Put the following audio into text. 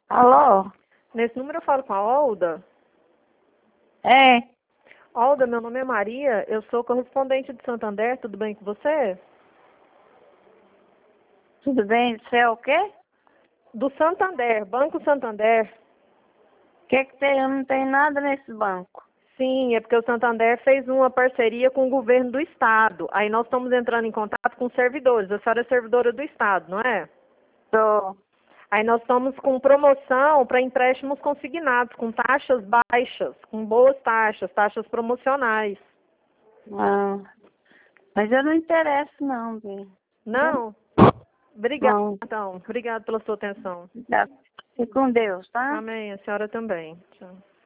Alô? Nesse número eu falo com a Olda. É, Olda, meu nome é Maria, eu sou correspondente de Santander, tudo bem com você? tudo bem? Você é o quê? Do Santander, Banco Santander. O que que tem? Eu não tenho nada nesse banco. Sim, é porque o Santander fez uma parceria com o governo do estado. Aí nós estamos entrando em contato com servidores. A senhora é servidora do estado, não é? Tô. Aí nós estamos com promoção para empréstimos consignados, com taxas baixas, com boas taxas, taxas promocionais. Não. Mas eu não interesso, não, bem. Não? Obrigada, Não. então. Obrigada pela sua atenção. Tá. Fique com Deus, tá? Amém. A senhora também. Tchau.